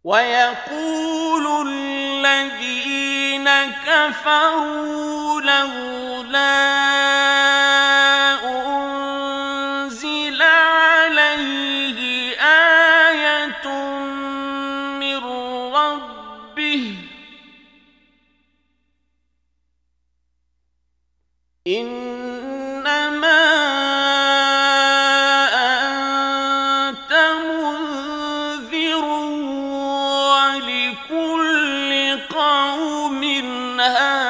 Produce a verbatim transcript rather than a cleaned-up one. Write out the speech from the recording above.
ويقول الذين كفروا لولا أنزل عليه آية من ربه إنما أنت منذر ولكل قوم هاد